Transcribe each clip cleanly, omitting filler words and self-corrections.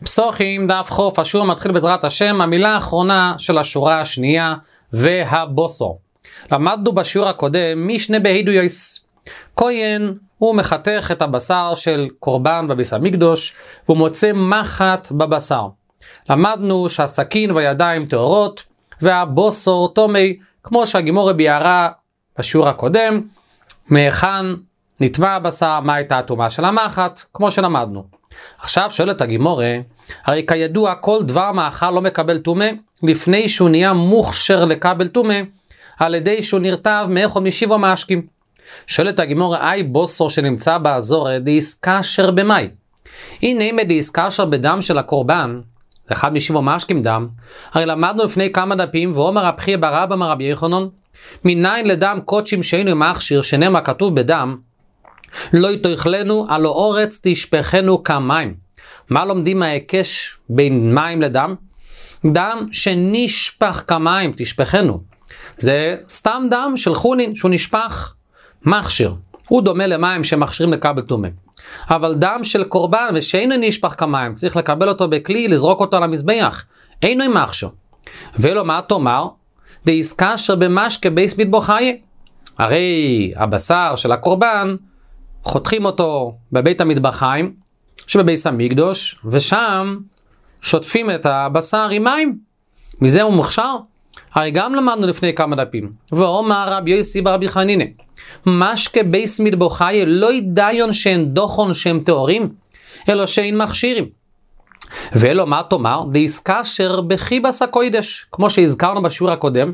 פסוחים דף חוף, השיעור מתחיל בעזרת השם, המילה האחרונה של השורה השנייה, והבוסור. למדנו בשיעור הקודם, משנה בהידויוס. כהן הוא מחתך את הבשר של קורבן בביס המקדוש, והוא מוצא מחט בבשר. למדנו שהסכין והידיים טהורות, והבוסור טומי, כמו שהגימורה ביארה בשיעור הקודם, מהיכן נטמע הבשר, מה הייתה הטומאה של המחט, כמו שלמדנו. עכשיו שואלת הגימורה, הרי כידוע כל דבר מאכל לא מקבל טומאה, לפני שהוא נהיה מוכשר לקבל טומאה, על ידי שהוא נרטב מאכול משיבו משקים. שואלת הגימורה, אי בוסור שנמצא באזור, דאיסקה שר במאי. הנה אם דאיסקה שר בדם של הקורבן, אחד משיבו משקים דם, הרי למדנו לפני כמה דפים, ואומר רבי ברבא אמר רבי יוחנן, מניין לדם קודשים שאינו מכשיר, שנאמר כתוב בדם, לא תאכלנו על האורץ תשפכנו כמים. מה לומדים מההיקש בין מים לדם? דם שנשפך כמים, תשפכנו. זה סתם דם של חולין שהוא נשפך מכשיר. הוא דומה למים שמכשירים לקבל טומאה. אבל דם של קורבן ושאינו נשפך כמים, צריך לקבל אותו בכלי, לזרוק אותו על המזבח. אינו מכשיר. ולא מה תאמר? דאיסקה אשר במשקה בייס מטבחיים. הרי הבשר של הקורבן, חותכים אותו בבית המטבחיים, שבבייס המקדוש, ושם שוטפים את הבשר עם מים. מזה הוא מוכשר. הרי גם למדנו לפני כמה דפים. ואומר רבי יוסי ברבי חנינא, משקה בייס מטבחיים לא ידיון שאין דוחון שהם טהורים, אלא שאין מכשירים. ואלו מה תאמר? דאיסקה אשר בחיבס הקודש, כמו שהזכרנו בשיעור הקודם,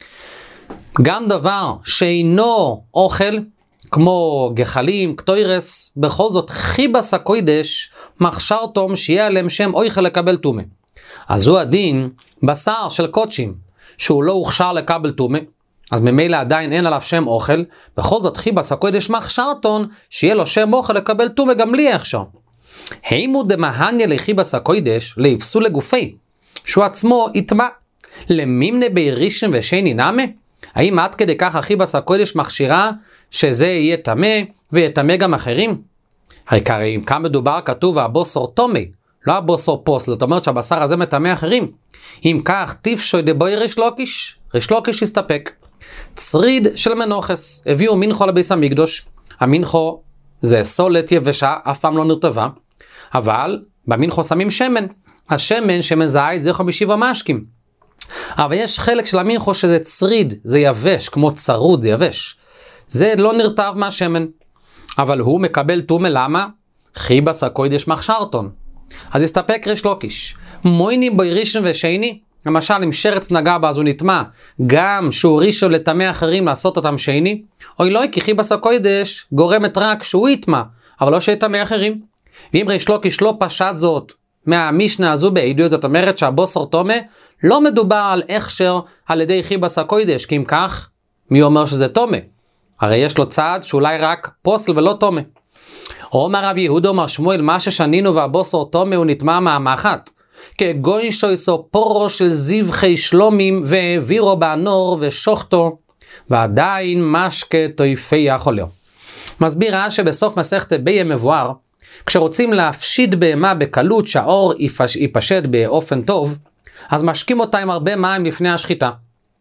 גם דבר שאינו אוכל, כמו גחלים, קטוירס, בכל זאת חיבס הקודש, מכשיר תום שיהיה עליהם שם אוכל לקבל טומאה. אז הוא הדין, בשר של קודשים, שהוא לא הוכשר לקבל טומאה, אז ממילא עדיין אין עליו שם אוכל, בכל זאת חיבס הקודש מכשיר תום, שיהיה לו שם אוכל לקבל טומאה גם בלי הכשר. הימו דמהניה לחיבס הקודש, להפסו לגופי, שהוא עצמו יטמע. למימנה בירישם ושני נמה? האם עד כדי כך החיבס הקודש מכשירה, שזה יהיה טמא ויטמא גם אחרים? הרי אם כאן מדובר כתוב הבוסור טומי, לא הבוסור פוס, זאת אומרת שהבשר הזה מטמא אחרים. אם כך תפשוי דבוי ריש לוקיש, ריש לוקיש יסתפק. צריד של מנוחס, הביאו מנחו לביס המקדוש, המנחו זה סולת יבשה, אף פעם לא נרטבה, אבל במנחו שמים שמן, השמן שמן זית זה 50 משקים. אבל יש חלק של המנחו שזה צריד, זה יבש, כמו צרוד, זה יבש. זה לא נרטב מהשמן. אבל הוא מקבל טומאה, למה? חיבס הקודש מכשירתון. אז יסתפק ריש לוקיש. מוינים בו ראשון ושני, למשל אם שרץ נגע בה אז הוא נטמע, גם שהוא ראשון לטמא אחרים לעשות אותם שני, אוי לא, כי חיבס הקודש גורמת רק שהוא יטמע, אבל לא שיטמא אחרים. ואם ריש לוקיש לא פשט זאת מהמשנה הזו בעדות, זאת אומרת שהבוסר טומא לא מדובר על הכשר על ידי חיבס הקודש, כי אם כך, מי אומר שזה טומא? הרי יש לו צעד שאולי רק פוסל ולא טומא. אומר רב יהודה אומר שמואל, מה ששנינו והבוסר טומא הוא נטמע מהמחט, כגוי שויסו פורו של זבחי שלומים והעבירו באנור ושוחטו, ועדיין משקה טויפי יכולו. מסביר רש"י בסוף מסכת ביה מבואר, כשרוצים להפשיט בהמה בקלות שהאור ייפשט באופן טוב, אז משקים אותה עם הרבה מים לפני השחיטה.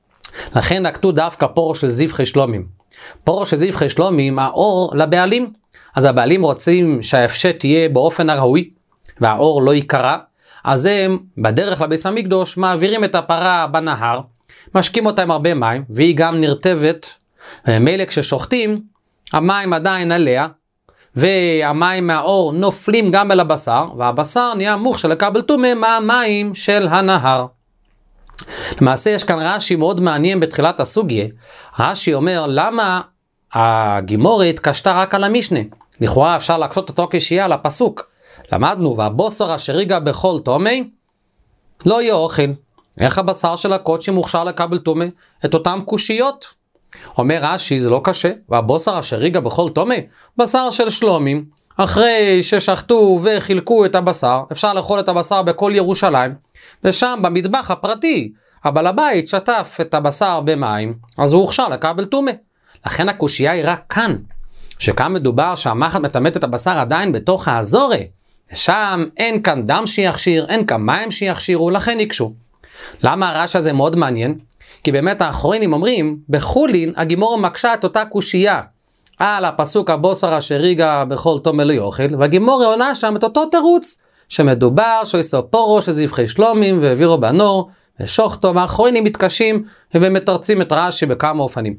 לכן נקטו דווקא פורו של זבחי שלומים. פורו של זבחי שלומים, האור לבעלים. אז הבעלים רוצים שההפשט תהיה באופן הראוי, והאור לא יקרה, אז הם בדרך לביס המקדוש מעבירים את הפרה בנהר, משקים אותה עם הרבה מים, והיא גם נרטבת, ומילא כששוחטים, המים עדיין עליה, והמים מהאור נופלים גם אל הבשר, והבשר נהיה מוכשר לקבל טומאה מהמים של הנהר. למעשה יש כאן רש"י מאוד מעניין בתחילת הסוגיה. רש"י אומר, למה הגימורה התקשתה רק על המשנה? לכאורה אפשר להקשות אותו כשיהיה על הפסוק. למדנו, והבוסר אשר ייגע בכל טומאה, לא יהיה אוכל. איך הבשר של הקודשים מוכשר לקבל טומאה? את אותם קושיות. אומר רש"י, זה לא קשה, והבוסר אשר ייגע בכל טומאה, בשר של שלומים, אחרי ששחטו וחילקו את הבשר, אפשר לאכול את הבשר בכל ירושלים, ושם במטבח הפרטי, הבעל הבית שטף את הבשר במים, אז הוא הוכשר לקבל טומאה. לכן הקושייה היא רק כאן, שכאן מדובר שהמחט מטמאת את הבשר עדיין בתוך האזורי, שם אין כאן דם שיכשיר, אין כאן מים שיכשירו, לכן יקשו. למה הרעש הזה מאוד מעניין? כי באמת האחרונים אומרים, בחולין הגימורה מקשה את אותה קושייה על הפסוק הבוסר אשר ריגה בכל תום אלוהי אוכל, והגימורה עונה שם את אותו תירוץ, שמדובר שאיסו פורו שזבחי שלומים והעבירו בנור ושוחטו, והאחרונים מתקשים ומתרצים את רש"י בכמה אופנים.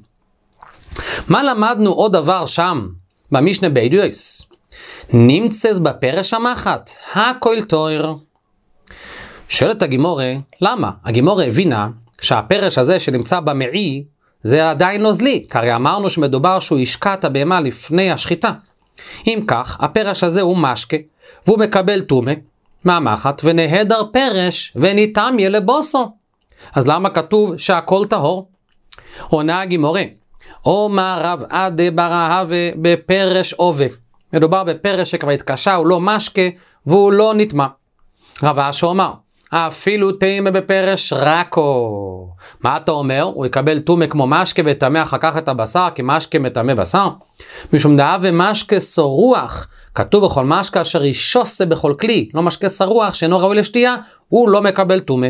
מה למדנו עוד דבר שם במשנה בידיוס? נמצא בפרש המחת, הכל תויר. שואלת הגימורה, למה? הגימורה הבינה שהפרש הזה שנמצא במעי זה עדיין נוזלי, כי הרי אמרנו שמדובר שהוא ישקע את הבהמה לפני השחיטה. אם כך, הפרש הזה הוא משקה, והוא מקבל טומאה מהמחת, ונהדר פרש וניתמיה לבוסו. אז למה כתוב שהכל טהור? עונה הגימורה, אומר רב עדה בר אהבה בפרש עובה. מדובר בפרש שכבר התקשה, הוא לא משקה והוא לא נטמא. רב אשי אומר, אפילו טמא בפרש רקו. מה אתה אומר? הוא יקבל טומאה כמו משקה וטמא אחר כך את הבשר, כי משקה מטמא בשר? משום דעה ומשקה סרוח, כתוב בכל משקה אשר ישוסה בכל כלי, לא משקה סרוח שאינו ראוי לשתייה, הוא לא מקבל טומאה.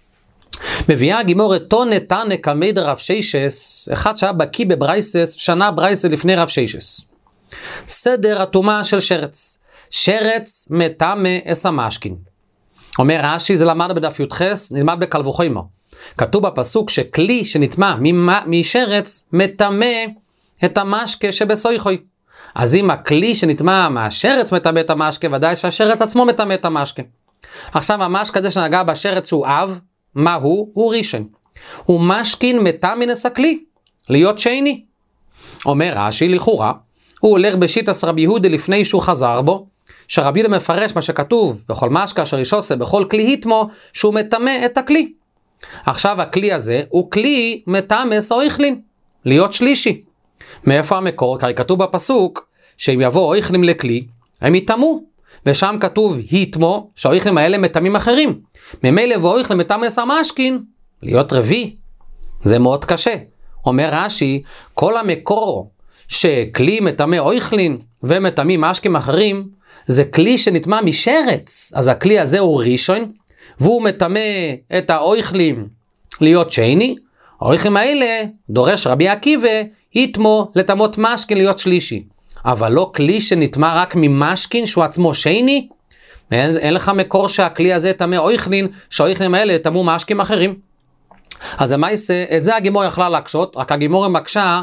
מביאה הגימורה תונה תנא קמי דרב שיישס, אחד שהיה בקיא בברייסס, שנה ברייסס לפני רב שיישס. סדר הטומאה של שרץ. שרץ מטמא אס המשכין. אומר רש"י, זה למד בדף י"ח, נלמד בקל וחומר. כתוב בפסוק שכלי שנטמא משרץ מטמא את המשקה שבסויחוי. אז אם הכלי שנטמא מהשרץ מטמא את המשקה, ודאי שהשרץ עצמו מטמא את המשקה. עכשיו המשקה הזה שנגע בשרץ שהוא אב, מה הוא? הוא ראשון. הוא משכין מטמא נס הכלי, להיות שני. אומר רש"י, לכאורה, הוא הולך בשיטת רבי יהודה לפני שהוא חזר בו, שרבי יהודה מפרש מה שכתוב בכל משקה אשר ישוסה בכל כלי היטמו, שהוא מטמא את הכלי. עכשיו הכלי הזה הוא כלי מטמא אויכלין, להיות שלישי. מאיפה המקור? כי כתוב בפסוק שאם יבוא אויכלים לכלי הם יטמאו, ושם כתוב היטמו שהאויכלים האלה מטמאים אחרים. ממילא ואויכלים מטמא המשכין, להיות רביעי. זה מאוד קשה. אומר רש"י, כל המקור שכלי מטמא אויכלין ומטמאים משקים אחרים, זה כלי שנטמא משרץ. אז הכלי הזה הוא ראשון, והוא מטמא את האויכלים להיות שני. האויכלים האלה דורש רבי עקיבא יטמו לטמאות משכין להיות שלישי. אבל לא כלי שנטמא רק ממשכין שהוא עצמו שני. אין לך מקור שהכלי הזה טמא אויכלין, שהאויכלים האלה טמאו משקים אחרים. אז המייסה, את זה הגימורה יכלה להקשות, רק הגימורה מקשה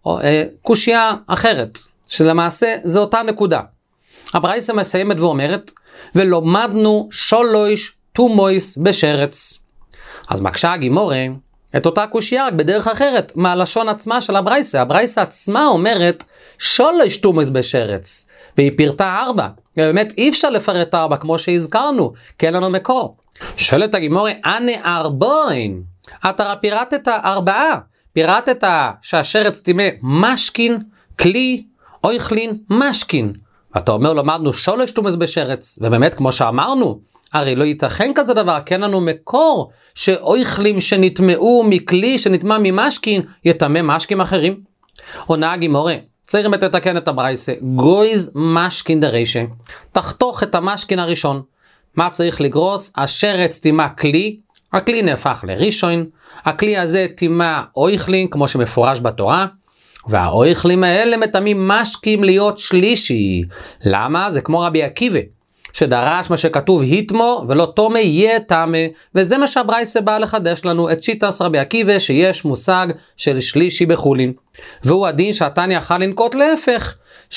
קושייה אחרת, שלמעשה זה אותה נקודה. הברייסה מסיימת ואומרת, ולומדנו שלוש טומאוס בשרץ. אז מקשה הגימורה את אותה קושייה רק בדרך אחרת, מהלשון עצמה של הברייסה. הברייסה עצמה אומרת שלוש טומאוס בשרץ, והיא פירטה 4. ובאמת אי אפשר לפרט 4 כמו שהזכרנו, כי אין לנו מקור. שואלת הגימורה, אנה 4? אתה פירטת 4. פירטת שהשרץ טימא משכין, כלי, אויכלין, משכין. אתה אומר, למדנו שלוש טומאוס בשרץ, ובאמת כמו שאמרנו, הרי לא ייתכן כזה דבר, כי אין לנו מקור שאויכלים שנטמאו מכלי שנטמא ממשכין, יטמא משקים אחרים. עונה הגימורה, צריך לתקן את הברייסה, גויז משכין דרשע, תחתוך את המשכין הראשון. מה צריך לגרוס? השרץ טימא כלי, הכלי נהפך לראשון, הכלי הזה טימא אויכלין, כמו שמפורש בתורה, והאויכלים האלה מטמאים משקים להיות שלישי. למה? זה כמו רבי עקיבא, שדרש מה שכתוב היטמו ולא טומא יהיה טמא, וזה מה שהברייסה בא לחדש לנו את שיטת רבי עקיבא, שיש מושג של שלישי בחולין, והוא הדין שהתניא יכול לנקוט להפך,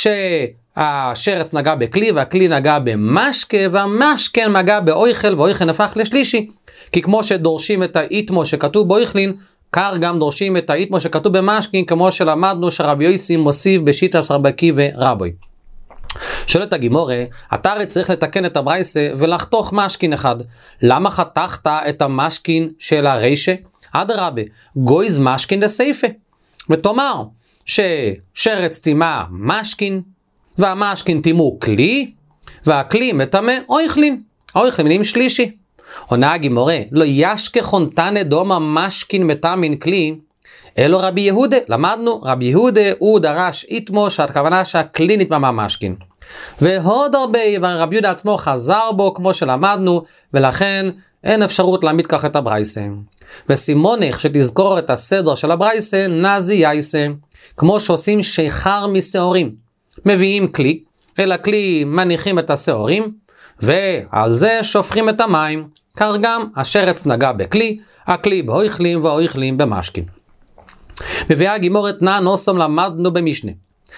שהשרץ נגע בכלי והכלי נגע במשקה, והמשקה נגע באויכל ואויכל הפך לשלישי. כי כמו שדורשים את האיטמו שכתוב באויכלין, כך גם דורשים את האיטמו שכתוב במשכין, כמו שלמדנו שרבי יוסי מוסיף בשיטת רבי עקיבא רבי. שואלת הגימורה, אתה הרי צריך לתקן את הברייסה ולחתוך משכין אחד. למה חתכת את המשכין של הרשע? אדרבה, גויז משכין דסייפה. ותאמר ששרץ טימא משכין, והמשכין טימאו כלי, והכלי מטמא אויכלין. האויכלין נהיים שלישי. עונה הגימורה, לא ישקה חונתנה דומה משכין מטמאין כלי, אלו רבי יהודה, למדנו, רבי יהודה הוא דרש איתמו שהכוונה שהכלי נטמא מהמשכין. ועוד הרבה, רבי יהודה עצמו חזר בו כמו שלמדנו, ולכן אין אפשרות להעמיד כך את הברייסה. וסימונך שתזכור את הסדר של הברייסה, נזי יייסה, כמו שעושים שיכר משעורים. מביאים כלי, אל הכלי מניחים את השעורים, ועל זה שופכים את המים. כך גם השרץ נגע בכלי, הכלי באויכלים ואויכלים במשכין. מביאה הגימורת נא נוסם למדנו במשנה.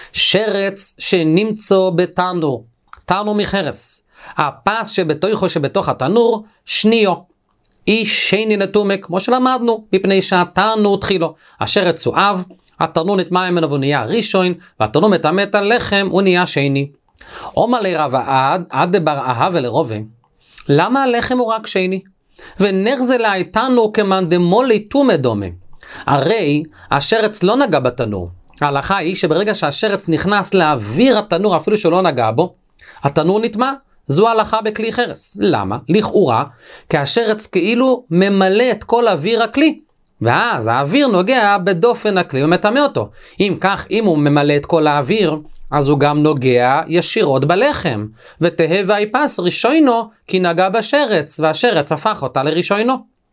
שרץ שנמצא בתנור, תנור מחרס. הפס שבתוך התנור, שניו. איש שני נטומא, כמו שלמדנו, מפני שהתנור תחילו. השרץ הוא אב, התנור נטמא ממנו והוא נהיה ראשון, והתנור מטמא את הלחם הוא נהיה שני. אומר לרב עד דבר אהב ולרובה, למה הלחם הוא רק שני? ונחזה לה תנור כמאן דמולי טומא דומה. הרי השרץ לא נגע בתנור. ההלכה היא שברגע שהשרץ נכנס לאוויר התנור, אפילו שלא נגע בו, התנור נטמא. זו ההלכה בכלי חרס. למה? לכאורה, כי השרץ כאילו ממלא את כל אוויר הכלי. ואז האוויר נוגע בדופן הכלי ומטמא אותו. אם כך, אם הוא ממלא את כל האוויר, אז הוא גם נוגע ישירות בלחם. ותהא ויפס ראשונו כי נגע בשרץ, והשרץ הפך אותה לראשונו.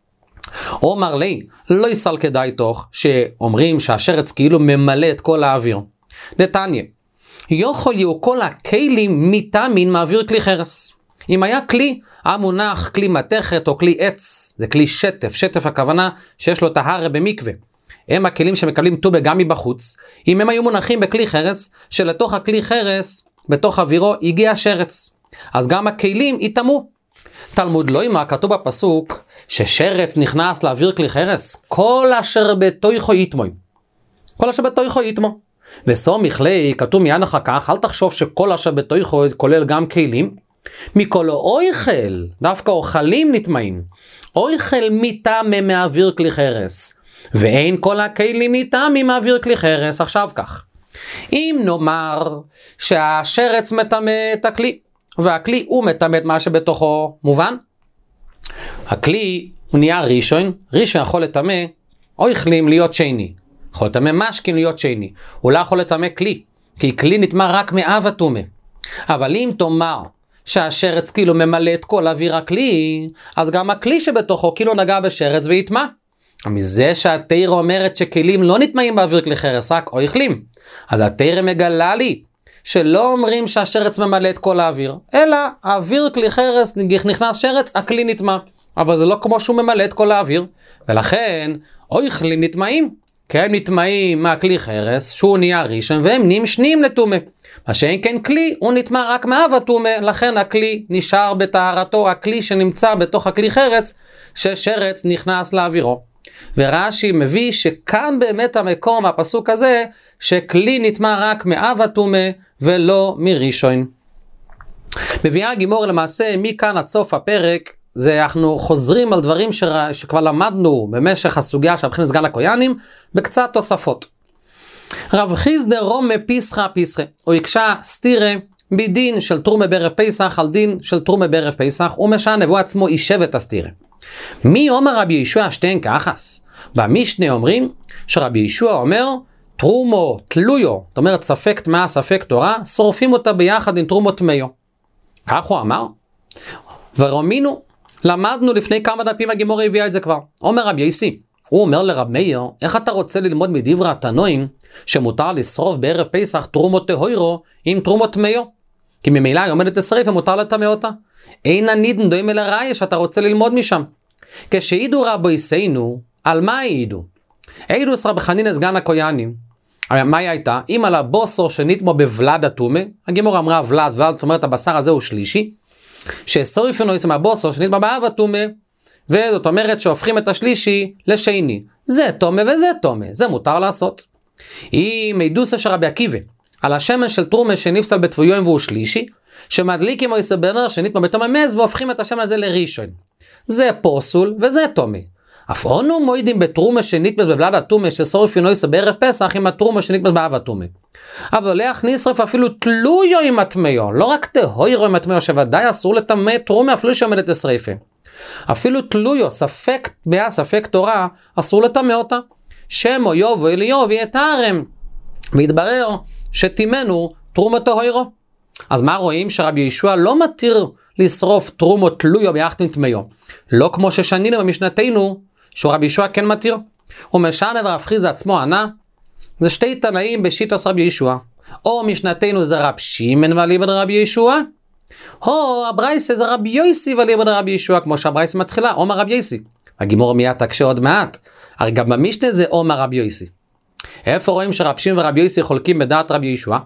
אומר לי, לא יסל כדאי תוך שאומרים שהשרץ כאילו ממלא את כל האוויר. דתניא, יכול יהיו כל הכלים מטמאין מאוויר כלי חרס. אם היה כלי המונח כלי מתכת או כלי עץ, זה כלי שטף, שטף הכוונה שיש לו טהרה במקווה. הם הכלים שמקבלים טומאה גם מבחוץ. אם הם היו מונחים בכלי חרס, שלתוך הכלי חרס, בתוך אווירו, הגיע שרץ. אז גם הכלים יטמאו. תלמוד לא ימה, כתוב בפסוק, ששרץ נכנס לאוויר כלי חרס, כל אשר בתוכו יטמא. כל אשר בתוכו יטמא. וסומך לי, כתוב מיד אחר כך, אל תחשוב שכל אשר בתוכו כולל גם כלים. מכל אויכל, דווקא אוכלים נטמאים. אויכל מטמא מאוויר כלי חרס. ואין כל הכלים מטמא מאוויר כלי חרס. עכשיו כך. אם נאמר שהשרץ מטמא את הכלי, והכלי הוא מטמא את מה שבתוכו, מובן? הכלי הוא נהיה ראשון, ראשון יכול לטמא, אויכלים להיות שני. יכול לטמא משכין להיות שני. הוא לא יכול לטמא כלי, כי כלי נטמא רק מאב הטומאה. אבל אם תאמר שהשרץ כאילו ממלא את כל אוויר הכלי, אז גם הכלי שבתוכו כאילו נגע בשרץ ויטמא. מזה שהתורה אומרת שכלים לא נטמאים באוויר כלי חרס, רק אויכלים. אז התורה מגלה לי שלא אומרים שהשרץ ממלא את כל האוויר, אלא האוויר כלי חרס נכנס שרץ, הכלי נטמא. אבל זה לא כמו שהוא ממלא את כל האוויר, ולכן אויכלים נטמאים, כי הם נטמאים מהכלי חרס, שהוא נהיה ראשון, והם נהיים שניים לטומאה. מה שאין כן כלי, הוא נטמא רק מאב הטומאה, לכן הכלי נשאר בטהרתו, הכלי שנמצא בתוך הכלי חרץ, ששרץ נכנס לאווירו. ורש"י מביא שכאן באמת המקום, הפסוק הזה, שכלי נטמא רק מאב הטומאה, ולא מראשון. מביאה הגימור למעשה מכאן עד סוף הפרק, זה אנחנו חוזרים על דברים שכבר למדנו במשך הסוגיה של הבחין סגן הכהנים, בקצת תוספות. רב חיסדא רומא פיסחא פיסחא, הוא הקשה סתירה בדין של תרומה בערב פסח על דין של תרומה בערב פסח, ומשנה והוא עצמו יישב את הסתירה. מי אומר רבי ישוע שתיהן כאחס? במשנה אומרים שרבי ישוע אומר תרומו תלויו, זאת אומרת ספק טמאה ספק תורה, שורפים אותה ביחד עם תרומו טמאו. כך הוא אמר. ורומינו, למדנו לפני כמה דפים הגימור הביאה את זה כבר. אומר רבי יסי, הוא אומר לרב מאיר, איך אתה רוצה ללמוד מדברי התנועים שמותר לשרוף בערב פסח תרומות טהורו עם תרומות טמאו? כי ממילא היא עומדת לשרף ומותר לטמא אותה. אין הנידן דוים אל הראיה שאתה רוצה ללמוד משם. כשעידו רבויסנו, על מה העידו? העידו רבי חנינא סגן הכהנים. מה היא הייתה? אם על הבוסר שנטמא בוולד הטומא, הגימור אמרה ולד, זאת אומרת הבשר הזה הוא שלישי, ששורפים לו מהבוסר שנטמא באב הטומא, וזאת אומרת שהופכים את השלישי לשני. זה טומא וזה טומא, זה מותר לעשות. אם עדוסה של רבי עקיבא, על השמן של תרומה שנפסל בתבויום והוא שלישי, שמדליקים או יסבנר שנטמא בתום מז והופכים את השמן הזה לראשון. זה פוסול וזה טומא. אף אנו מועידים בתרומה שנטמא בוולד הטומא ששורפים לו בערב פסח עם התרומה שנטמא באב הטומא. אבל לא נשרף אפילו תלויו עם הטמאו, לא רק טהורו עם הטמאו, שוודאי אסור לטמא תרומה אפילו שעומדת לשריפה. אפילו תלויו, ספק טמאה, ספק תורה, אסור לטמא אותה. שמו יובו אליו ויתרם. והתברר שתימנו תרומו טהורו. אז מה רואים? שרבי ישוע לא מתיר לשרוף תרומו תלויו ביחד עם טמאו. לא כמו ששנינו במשנתנו, שרבי ישוע כן מתיר. ומשנה ורב חיסדא עצמו ענה, זה שתי תנאים בשיטת רבי ישוע. או משנתנו זה רב שמעון ואליבא דרבי ישוע, או הברייסה זה רבי יוסי ואליבא דרבי ישוע, כמו שהברייסה מתחילה, אומר רבי יוסי. הגימור מיד תקשה עוד מעט, הרי גם במשנה זה אומר רבי יוסי. איפה רואים שרב שמעון ורבי יוסי חולקים בדעת רבי ישוע?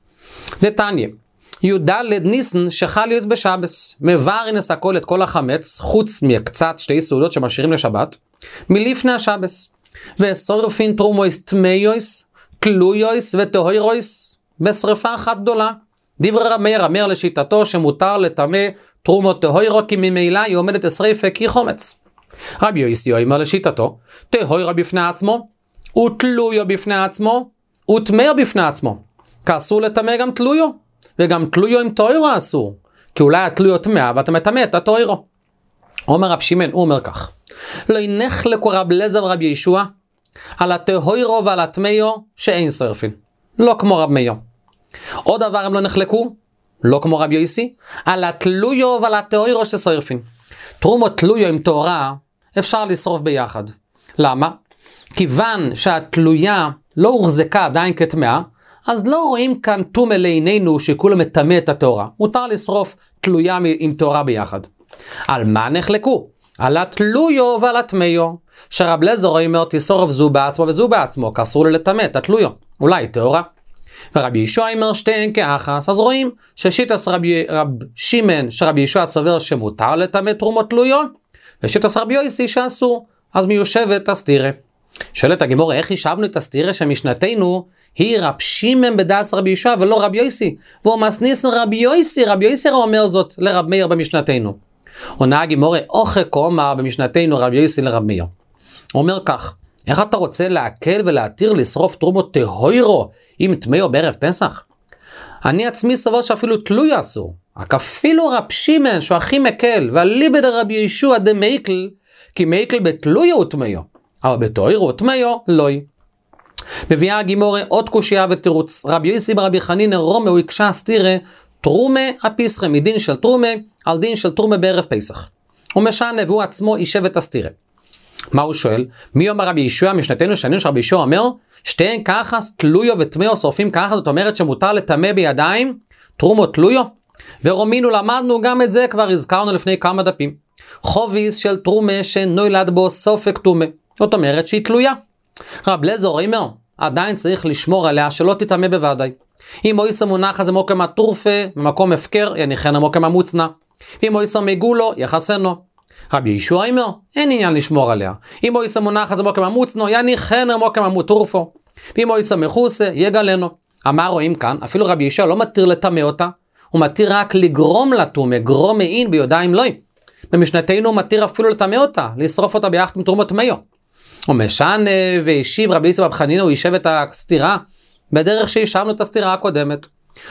דתניא, י"ד ניסן שחל יוס בשבס, מברינס הכל את כל החמץ, חוץ מקצת שתי סעודות שמשאירים לשבת, מלפני השבס, ושורפין תרומויס טמאיוס, תלויויס וטהורויס, בשריפה אחת גדולה. דברי רב מאיר אמר לשיטתו שמותר לטמא תרומות טהורו, כי ממילא היא עומדת לשריפה כי חומץ. רבי יוסי אומר לשיטתו, טהורו בפני עצמו, ותלויו בפני עצמו, וטמא בפני עצמו. כאסור לטמא גם תלויו, וגם תלויו עם טהורו אסור, כי אולי התלויו טמא ואתה מטמא את הטהורו. אומר רב שמעון, הוא אומר כך, לא ינחלקו רב אליעזר ורבי ישוע על הטהורו ועל הטמאו שאין שורפין, לא כמו רב מאיר. עוד דבר הם לא נחלקו, לא כמו רבי יוסי, על התלויו ועל הטהורו ששורפין. תרומות תלויו עם טהרה אפשר לשרוף ביחד. למה? כיוון שהתלויה לא הוחזקה עדיין כטמאה, אז לא רואים כאן טומאה לעינינו שכולם מטמא את הטהרה. מותר לשרוף תלויה עם טהרה ביחד. על מה נחלקו? על התלויו ועל הטמאו. שרב אליעזר אומר תשרוף זו בעצמו וזו בעצמו, כי אסור לטמא את התלויו, אולי טהרה. ורבי ישוע אומר שתיהן כאחס. אז רואים ששיטת רב שמעון שרבי ישוע סובר שמותר לטמא תרומות תלויו, ושיטת רבי יוסי שאסור. אז מיושבת הסתירה. שואלת הגימורה, איך חישבנו את הסתירה שמשנתנו היא רב שמעון בדעת רבי ישוע ולא רבי יוסי? והוא מסניס רבי יוסי, רבי יוסי אומר זאת לרב מאיר במשנתנו. עונה הגימורה, אוכל כאומר במשנתנו רבי יוסי לרב מאיר. הוא אומר כך, איך אתה רוצה להקל ולהתיר לשרוף תרומות טהורו עם טמאו בערב פסח? אני עצמי סבור שאפילו תלוי אסור. רק אפילו רב שמעון שהוא הכי מקל, ואליבא דרבי ישוע דמעיקל, כי מעיקל בתלויו וטמאו, אבל בטהורו וטמאו לא. מביאה הגימורה עוד קושיה ותירוץ. רבי יוסי ברבי חנינא רומא הוא הקשה סתירה תרומה הפיסחא מדין של תרומה על דין של תרומה בערב פסח. הוא משנה והוא עצמו יישב את הסתירה. מה הוא שואל? מי אומר רבי ישוע? משנתנו שנים שרבי ישוע אומר שתיהן כחס תלויו וטמאו שורפים ככה, זאת אומרת שמותר לטמא בידיים תרומות תלויו. ורומינו למדנו גם את זה, כבר הזכרנו לפני כמה דפים. חוביס של תרומה שנולד בו סופק טומאה, זאת אומרת שהיא תלויה. רב אליעזר אומר עדיין צריך לשמור עליה שלא תטמא בוודאי. אם אויסה מונחה זה מוקם הטורפה במקום הפקר, יניחנה מוקם המוצנע. ואם אויסה מגולו יחסנו. רבי ישוע אומר אין עניין לשמור עליה. אם אויסה מונחה זה מוקם המוצנו, יניחנה מוקם המוטורפו. ואם אויסה מחוסה יגלנו. מה רואים כאן? אפילו רבי ישוע לא מתיר לטמא אותה, הוא מתיר רק לגרום לטומאה, גרום מעין בידיים לא. במשנתנו הוא מתיר אפילו לטמא אותה, לשרוף אותה ביחד עם תרומות טמאו. הוא משנה והשיב רבי יוסי ברבי חנינא, הוא יישב את הסתירה בדרך שישבנו את הסתירה הקודמת.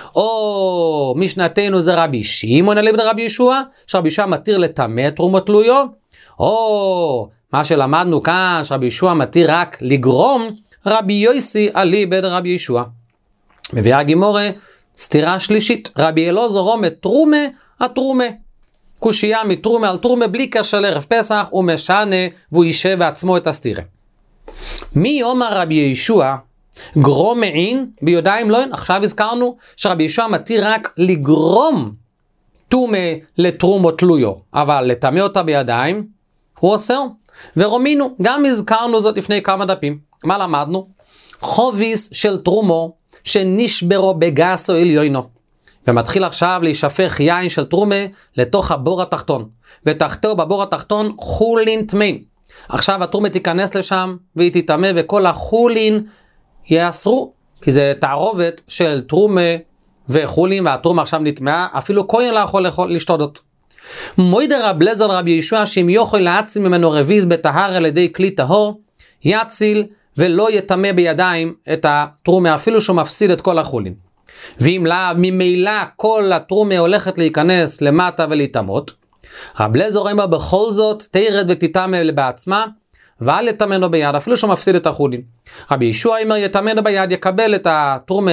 או משנתנו זה רבי שמעון אליבא דרבי ישוע, שרבי ישוע מתיר לטמא תרומות תלויו, או מה שלמדנו כאן שרבי ישוע מתיר רק לגרום, רבי יוסי אליבא דרבי ישוע. מביאה הגימורה סתירה שלישית, רבי אלעזר רומא תרומה התרומה. קושייה מתרומה על תרומה בלי קשר לערב פסח, הוא משנה והוא יישב בעצמו את הסתירה. מי אומר רבי ישוע גרום מעין בידיים לא? עכשיו הזכרנו שרבי ישוע מתיר רק לגרום טומאה לתרומות תלויו, אבל לטמא אותה בידיים הוא אוסר. ורומינו גם הזכרנו זאת לפני כמה דפים. מה למדנו? חוביס של תרומו שנשברו בגסו עליונו, ומתחיל עכשיו להישפך יין של תרומה לתוך הבור התחתון, ותחתו בבור התחתון חולין טמאים. עכשיו התרומה תיכנס לשם והיא תטמא, וכל החולין יאסרו, כי זה תערובת של תרומה וחולין, והתרומה עכשיו נטמאה, אפילו כהן לא יכול לשתות אותה. מוידר רב אליעזר רבי ישוע שאם יוכל להציל ממנו רביז בטהר על ידי כלי טהור, יציל ולא יטמא בידיים את התרומה, אפילו שהוא מפסיד את כל החולין. ואם לה ממילא כל התרומה הולכת להיכנס למטה ולהתאמות, רב אליעזר אומר בכל זאת תרד ותטמא בעצמה, ואל יטמנו ביד, אפילו שהוא מפסיד את החולין. רבי ישוע אומר יטמנו ביד, יקבל את התרומה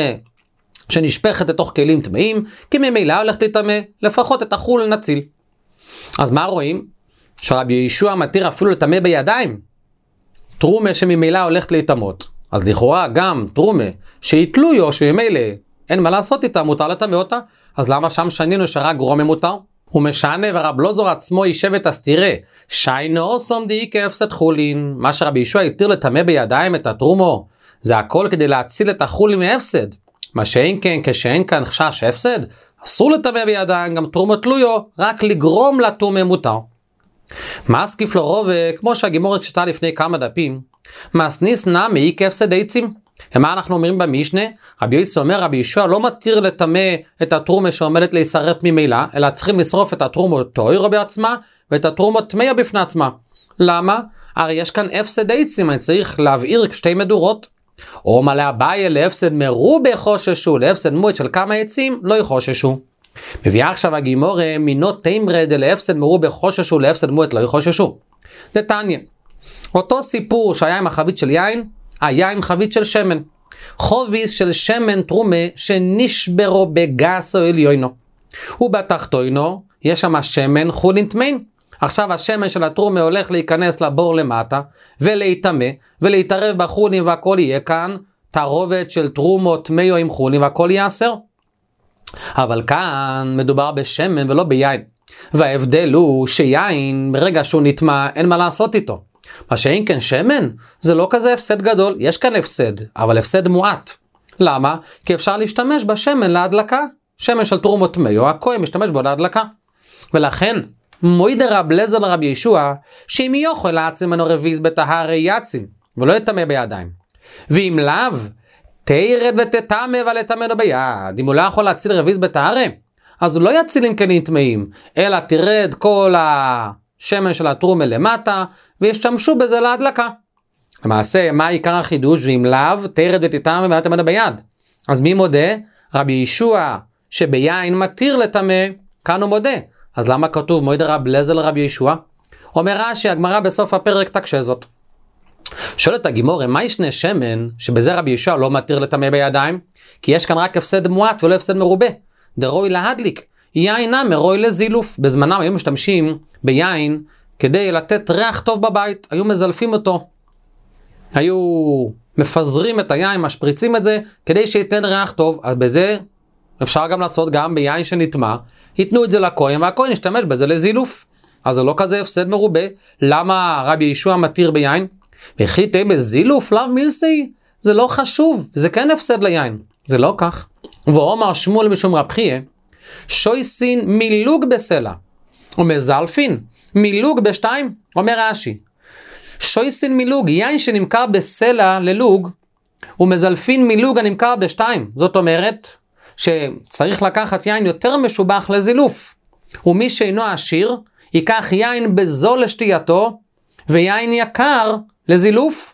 שנשפכת לתוך כלים טמאים, כי ממילא הולכת לטמא, לפחות את החול נציל. אז מה רואים? שרבי ישוע מתיר אפילו לטמא בידיים, תרומה שממילא הולכת להיטמאות. אז לכאורה גם תרומה שהיא תלויו, שממילא אין מה לעשות איתה, מותר לטמא אותה, אז למה שם שנינו שרק גרומם מותר? הוא משנה, ורב לוזור עצמו יישב את הסתירה, שיינו סומדי כהפסד חולין. מה שרבי ישוע התיר לטמא בידיים את התרומו, זה הכל כדי להציל את החולין מהפסד. מה שאין כן, כשאין כאן חשש הפסד, אסור לטמא בידיים, גם תרומו תלויו, רק לגרום לטומא מותר. מסקיף לו רובה, כמו שהגימורת שתה לפני כמה דפים, מסניס נמי כהפסד עצים. ומה אנחנו אומרים במשנה? רבי יוסי אומר, רבי ישוע לא מתיר לטמא את התרומה שעומדת להישרף ממילא, אלא צריכים לשרוף את התרומו טהורה בעצמה, ואת התרומו טמאה בפני עצמה. למה? הרי יש כאן הפסד עצים, אני צריך להבעיר שתי מדורות. או מלא אביי להפסד מרובה חוששו, להפסד מועט של כמה עצים לא יחוששו. מביאה עכשיו הגימורה, מינו תימרד להפסד מרובה חוששו, להפסד מועט לא יחוששו. זה תניא. אותו סיפור שהיה עם החבית של יין, היה עם חבית של שמן. חוביס של שמן תרומה שנשברו בגסו עליונו. ובתחתונו יש שם שמן חולין טמאין. עכשיו השמן של התרומה הולך להיכנס לבור למטה ולהיטמא ולהתערב בחולין, והכל יהיה כאן תערובת של תרומות טמאו עם חולין והכל יאסר. אבל כאן מדובר בשמן ולא ביין. וההבדל הוא שיין ברגע שהוא נטמא אין מה לעשות איתו. מה שאין כן שמן, זה לא כזה הפסד גדול, יש כאן הפסד, אבל הפסד מועט. למה? כי אפשר להשתמש בשמן להדלקה. שמן של תרומות טמאו, הכהן משתמש בו להדלקה. ולכן, מוידר רב לזר לרבי ישוע, שאם יוכל לעצם מנו רביז בטהרה יצים, ולא יטמא בידיים. ואם לאו, תירד ותטמא ולטמאנו ביד. אם הוא לא יכול להציל רביז בטהרה, אז הוא לא יציל עם כלים טמאים, אלא תרד כל השמן של התרומה למטה, וישתמשו בזה להדלקה. למעשה, מה עיקר החידוש? ואם לאו, תירד ותטמא ולטמאנו ביד. אז מי מודה? רבי ישוע, שביין מתיר לטמא, כאן הוא מודה. אז למה כתוב מוידר רב לזר לרבי ישוע? אומר רש"י, הגמרא בסוף הפרק תקשה זאת. שואלת הגימורה, מה ישנה שמן שבזה רבי ישוע לא מתיר לטמא בידיים? כי יש כאן רק הפסד מועט ולא הפסד מרובה. דרוי להדליק, יין נמי רוי לזילוף. בזמנם היו משתמשים ביין כדי לתת ריח טוב בבית, היו מזלפים אותו. היו מפזרים את היין, משפריצים את זה כדי שייתן ריח טוב. אז בזה אפשר גם לעשות גם ביין שנטמא, ייתנו את זה לכהן והכהן ישתמש בזה לזילוף. אז זה לא כזה הפסד מרובה. למה רבי ישוע מתיר ביין? וכי תהיה בזילוף לאו מילסי, זה לא חשוב, זה כן הפסד ליין. זה לא כך. ואומר שמואל משום רב חייא, שויסין מילוג בסלע, ומזלפין מילוג בשתיים. אומר רש"י, שויסין מילוג, יין שנמכר בסלע ללוג, ומזלפין מילוג הנמכר בשתיים. זאת אומרת שצריך לקחת יין יותר משובח לזילוף. ומי שאינו עשיר, ייקח יין בזול לשתייתו, ויין יקר לזילוף.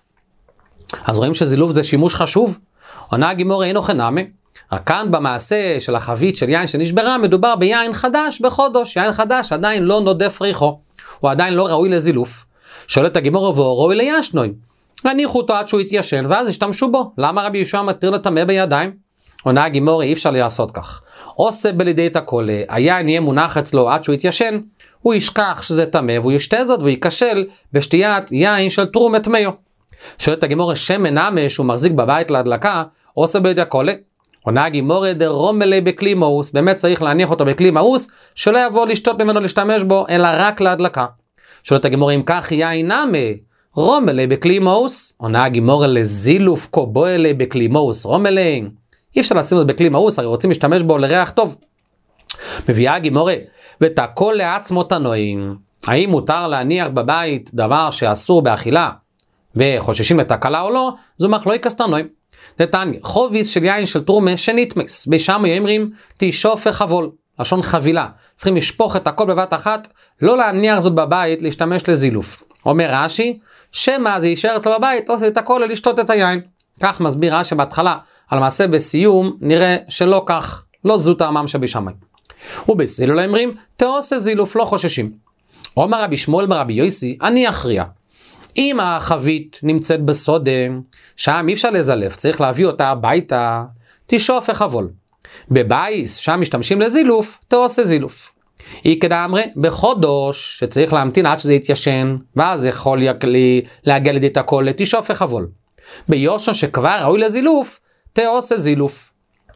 אז רואים שזילוף זה שימוש חשוב. עונה הגימורה אינו חנמי. רק כאן במעשה של החבית של יין שנשברה, מדובר ביין חדש בחודש. יין חדש עדיין לא נודף ריחו. הוא עדיין לא ראוי לזילוף. שואלת הגימורה, והוא ראוי לישנוי. הניחו אותו עד שהוא יתיישן, ואז השתמשו בו. למה רבי ישוע מתיר לטמא בידיים? עונה הגימורה, אי אפשר לעשות כך. עושה בלידי את הכל, היין יהיה מונח אצלו עד שהוא יתיישן, הוא ישכח שזה טמא, והוא ישתה זאת ויקשל בשתיית יין של תרומת טמאו. שואלת הגימורה, שמן נמי שהוא מחזיק בבית להדלקה, עושה בלידי הכל. עונה הגימורה, דרומלי בכלי מאוס, באמת צריך להניח אותו בכלי מאוס, שלא יבוא לשתות ממנו להשתמש בו, אלא רק להדלקה. שואלת הגימורה, אם כך יין נמי, רומלי בכלי מאוס. עונה הגימורה, לזילוף קובולי בכלי מאוס, רומלי. אי אפשר לשים את בכלי מאוס, הרי רוצים להשתמש בו לריח טוב. מביאה הגימורה, ותקול לעצמו תנועים. האם מותר להניח בבית דבר שאסור באכילה, וחוששים לתקלה או לא? זו מחלוקת תנועים. זה תניא, חוביס של יין של תרומה שנטמס, בשם אומרים תשאוף וחבול, לשון חבילה. צריכים לשפוך את הכל בבת אחת, לא להניח זאת בבית, להשתמש לזילוף. אומר רש"י, שמה זה יישאר אצלו בבית, עושה את הכל לשתות את היין. כך מסביר רש"י בהתחלה, על מעשה בסיום נראה שלא כך, לא זו טעמם שבשמיים. ובסילול אומרים, תעושה זילוף, לא חוששים. אומר רבי שמואל ברבי יוסי, אני אכריע. אם החבית נמצאת בסודה, שם אי אפשר לזלף, צריך להביא אותה הביתה, תשאוף החבול. בבייס, שם משתמשים לזילוף, תעושה זילוף. היא כדאמרי, בחודש, שצריך להמתין עד שזה יתיישן, ואז יכול להגיע לידי את הכל, תשאוף החבול. ביושן שכבר ראוי לזילוף, תעושה זילוף.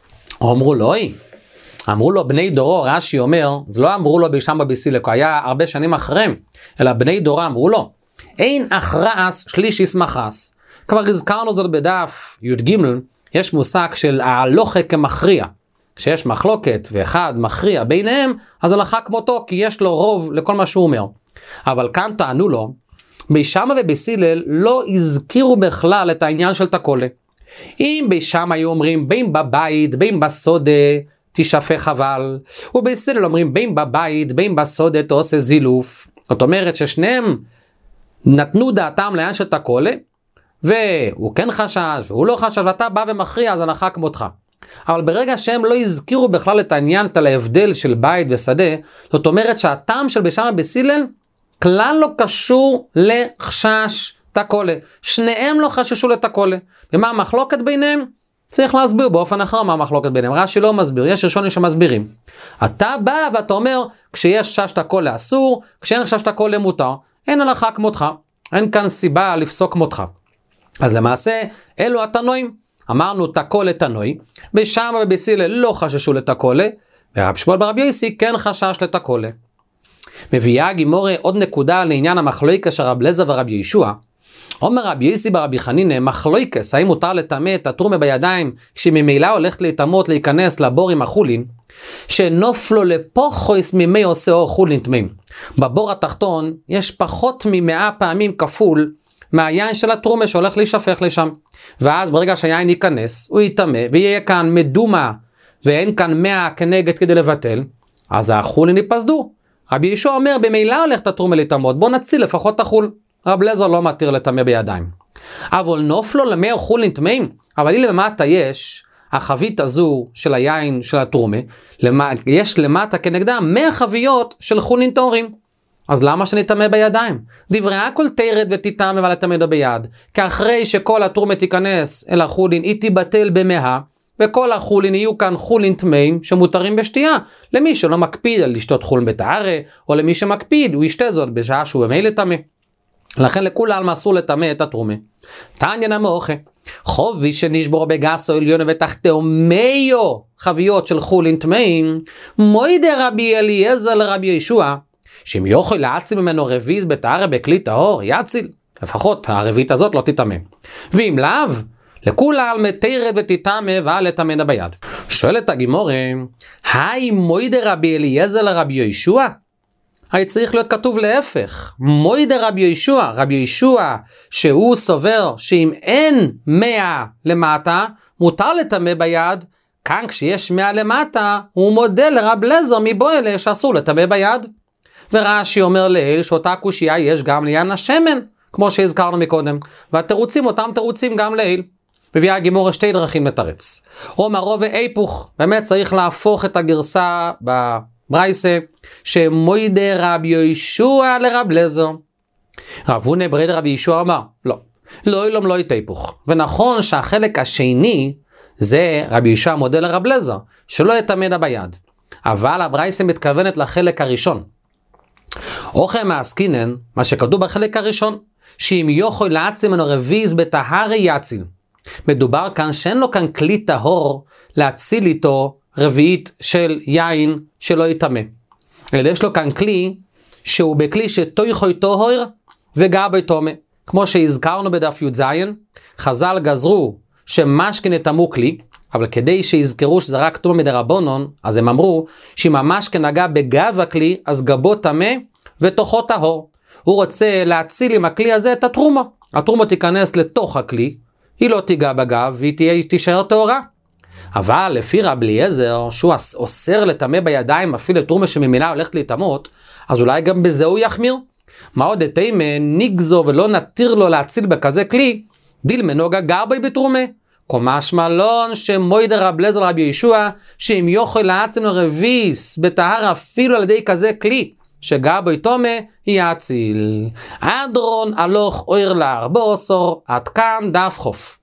אמרו לו בני דורו, רש"י אומר, זה לא אמרו לו בשם בביסילקו, היה הרבה שנים אחריהם, אלא בני דורו אמרו לו, אין הכרעס שלישיס מחס. כבר הזכרנו זאת בדף י"ג, יש מושג של ההלוכה כמכריע. כשיש מחלוקת ואחד מכריע ביניהם, אז הלכה כמותו, כי יש לו רוב לכל מה שהוא אומר. אבל כאן טענו לו, בישמה ובסילל לא הזכירו בכלל את העניין של תקולה. אם בישמה היו אומרים בין בבית, בין בסודה, תשאפה חבל, ובסילל אומרים בין בבית, בין בסודה, תעושה זילוף. זאת אומרת ששניהם נתנו דעתם לעניין של תקולה, והוא כן חשש, והוא לא חשש, ואתה בא ומכריע, אז הלכה כמותך. אבל ברגע שהם לא הזכירו בכלל את העניין, על ההבדל של בית ושדה, זאת אומרת שהטעם של בישמה ובסילל, כלל לא קשור לחשש תקולה. שניהם לא חששו לתקולה. ומה המחלוקת ביניהם? צריך להסביר באופן אחר מה המחלוקת ביניהם. רש"י לא מסביר, יש ראשונים שמסבירים. אתה בא ואתה אומר, כשיש חשש תקולה אסור, כשאין חשש תקולה מותר. אין הלכה כמותך, אין כאן סיבה לפסוק כמותך. אז למעשה, אלו התנועים. אמרנו תקולה תנועי, בישמה ובסילל לא חששו לתקולה, ורב שמואל ברבי יוסי כן חשש לתקולה. מביאה הגימורה עוד נקודה לעניין המחלוקת של רב אליעזר ורבי יהושע. אומר רבי יוסי ברבי חנינא, מחלוקת, האם מותר לטמא את התרומה בידיים, כשממילא הולכת להתאמות להיכנס לבור עם החולין, שנופלו לפוחויס ממי עושה או חולין טמאים. בבור התחתון יש פחות מ100 פעמים כפול מהיין של התרומה שהולך להישפך לשם. ואז ברגע שהיין ייכנס, הוא יטמא, ויהיה כאן מדומה, ואין כאן 100 כנגד כדי לבטל, אז החולין ייפסדו. רבי יהושע אומר, במילא הולכת התרומה להתאמות, בוא נציל לפחות את החול. רב אליעזר לא מתיר לטמא בידיים. אבל נופלו למי חולין טמאים, אבל היא למטה יש, החבית הזו של היין של התרומה, יש למטה כנגדה 100 חביות של חולין טהורים. אז למה שנטמא בידיים? דברי הכל תרד ותטמא ולטמא ביד, כי אחרי שכל התרומה תיכנס אל החולין, היא תיבטל ב100, וכל החולין יהיו כאן חולין טמאים שמותרים בשתייה. למי שלא מקפיד על לשתות חולין בטהרה, או למי שמקפיד, הוא ישתה זאת בשעה שהוא במילא טמא. לכן לכולם אסור לטמא את התרומה. תניא נמוכה, חובי שנשבור בגסו עליון ותחתהו 100 חביות של חולין טמאים, מוידי רבי אליעזר לרבי יהושע, שאם יוכל להציל ממנו רביז בטהרה בכלי טהור, יציל. לפחות הרבית הזאת לא תטמא. ואם לאו, לכולם מתרד ותטמא ואל לטמא ביד. שואלת הגימורה, היי מוידי רבי אליעזר לרבי יהושע? הרי צריך להיות כתוב להפך, מוידי רבי יהושע, רבי יהושע שהוא סובר שאם אין 100 למטה, מותר לטמא ביד, כאן כשיש 100 למטה, הוא מודה לרב אליעזר מבוא אלה שאסור לטמא ביד. ורש"י אומר לאל שאותה קושייה יש גם לעניין השמן, כמו שהזכרנו מקודם, והתירוצים אותם תירוצים גם לאל. מביאה הגימורה שתי דרכים לתרץ. אומר רוב ואיפוך, באמת צריך להפוך את הגרסה בברייסה, שמוידי רבי יהושע לרב אליעזר. רב הונא ברד רבי יהושע אמר, לא אילום לא יתהפוך. ונכון שהחלק השני, זה רבי יהושע מודה לרב אליעזר, שלא יטמא ביד. אבל הברייסה מתכוונת לחלק הראשון. אוכל מעסקינן, מה שכתוב בחלק הראשון, שאם יוכל להציל ממנו רביז בטהרה יציל. מדובר כאן שאין לו כאן כלי טהור להציל איתו רביעית של יין שלא יטמא. אלא יש לו כאן כלי שהוא בכלי שתויכוי טהור וגבי טומא. כמו שהזכרנו בדף י"ז, חז"ל גזרו שמשכן יטמאו כלי, אבל כדי שיזכרו שזה רק טומאה מדרבנן, אז הם אמרו שאם המשכן נגע בגב הכלי, אז גבו טמא ותוכו טהור. הוא רוצה להציל עם הכלי הזה את התרומה. התרומה תיכנס לתוך הכלי, היא לא תיגע בגב והיא תישאר טהורה. אבל לפי רב אליעזר, שהוא אוסר לטמא בידיים אפילו תרומה שממילא הולכת להיטמאות, אז אולי גם בזה הוא יחמיר. מה עוד תימא נגזו ולא נתיר לו להציל בכזה כלי, דילמנוגה גרבי בתרומה. משמע לן שמוידי רב אליעזר רבי יהושע, שאם יוכל להציל רביס בטהרה אפילו על ידי כזה כלי, שגע בו תומה יציל. אדרון הלוך אויר לארבוסור, עד כאן דף חוף.